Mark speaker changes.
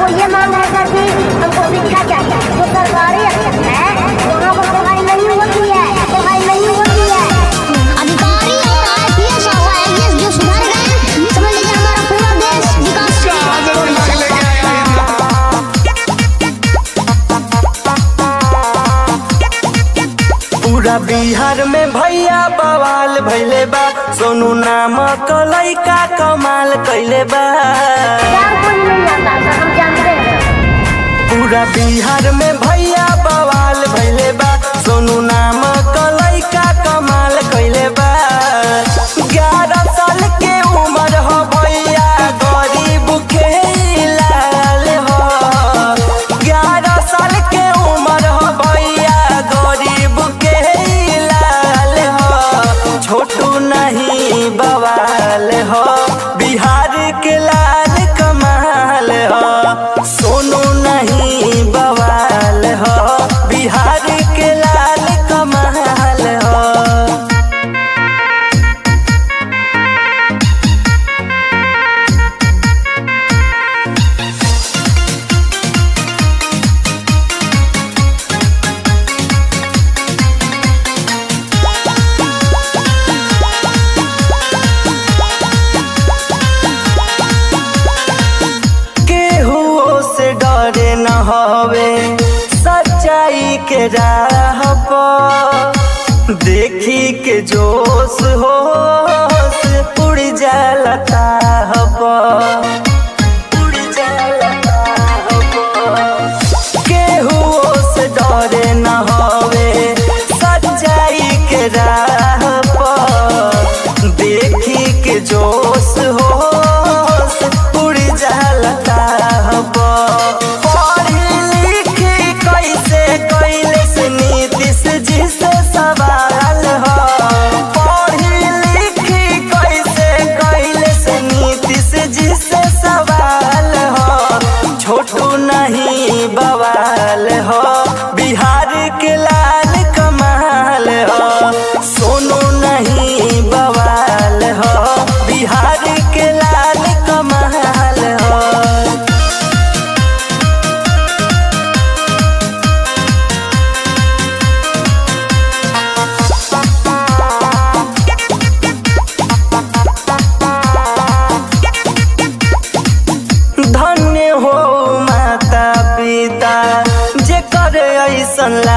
Speaker 1: हमको ये मांग है सर जी, हमको शिक्षा चाहिए जो सरकारी है वहाँ पर पढ़ाई नहीं होती है, पढ़ाई नहीं होती है।
Speaker 2: अधिकारी और IPS और IAS जो सुधार गए, समझ लीजिए हमारा पूरा देश विकास
Speaker 3: पूरा बिहार में भैया बवाल भइले बा, सोनू नामक लइका कमाल कइले बा।
Speaker 1: कोई नहीं आता सर, हम जानते हैं।
Speaker 3: पूरा बिहार में भैया बवाल भइले बा, सोनू नामक लइका कमाल कइले बा। 11 साल के उम्र हो भैया गरीब खेलाल हो। 11 साल के उम्र हो भैया गरीब खेलाल हो। छोटू नहीं बवाल हो, बिहार के लाल कमाल हो। सोनू नहीं बवाल हो, बिहार के लाल कमाल हो। केहू से डरे न हवे सच्चाई के राह पर, देखी के जोश होश उड़ जाला ताह पर, उड़ जाला ताह पर। केहू से डरे न हवे सच्चाई के राह पर, देखी के जोश होश उड़ जाला ताह पर। पढ़ी लिखी कैसे कैले से नीतीश जी से सवाल हो। पढ़ी लिखी कैसे कैले से नीतीश जी से सवाल हो। छोटू नहीं बवाल हो, बिहार के लाल कमाल हो। सोनू नहीं बवाल हो, बिहार के लाल कमाल हो। धन्य हो माता पिता जेकर ऐसन